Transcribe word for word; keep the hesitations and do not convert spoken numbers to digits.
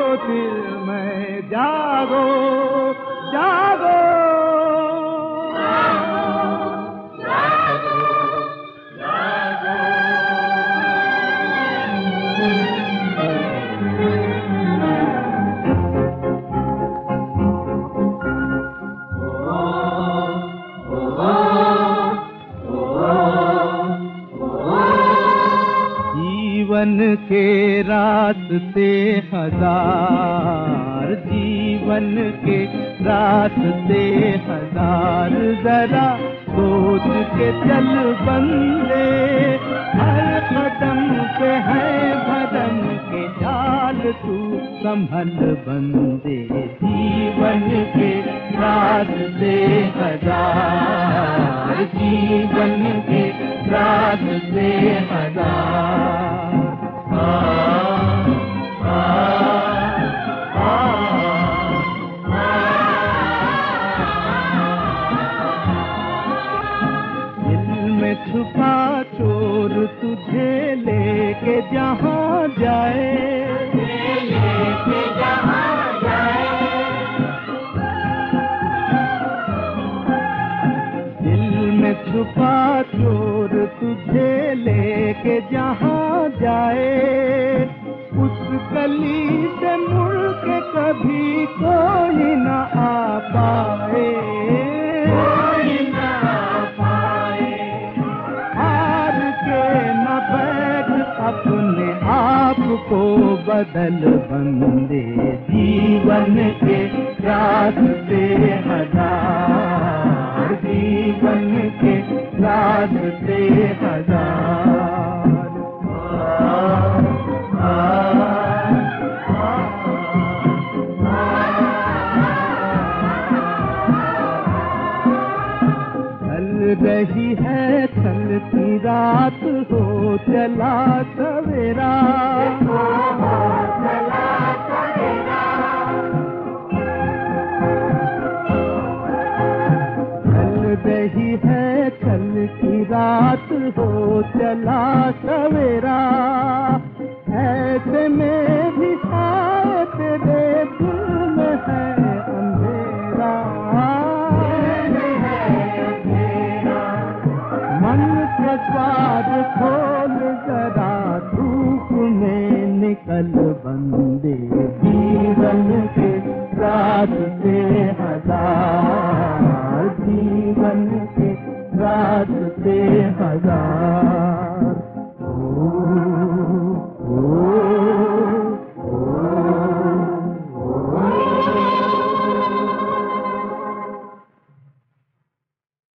दिल में जागो जागो जीवन के रास्ते हजार, जीवन के रास्ते हजार, जरा सोच के चल बंदे, हर कदम पे है भरम के जाल, तू संभल बंदे। जीवन के रास्ते हजार, जीवन के रास्ते हजार। दिल में छुपा चोर तुझे लेके जहाँ जाए, लेके जहाँ जाए। दिल में छुपा चोर तुझे लेके जहाँ जाए, उस गली से मुड़ के कभी कोई न आ पाए, कोई न आ पाए। हार के न बैठ अपने आप को बदल बंदे। जीवन के रास्ते हजार, जीवन के रास्ते हजार। चल रही है चलती रात, हो चला सवेरा, हो चला सवेरा। चल रही है चलती रात, हो चला सवेरा। ऐसे में भी आए तेरे दिल में है अंधेरा, मन के द्वार खोल जरा, धूप में निकल बंदे। जीवन के रास्ते हजार, जीवन के रास्ते हजार।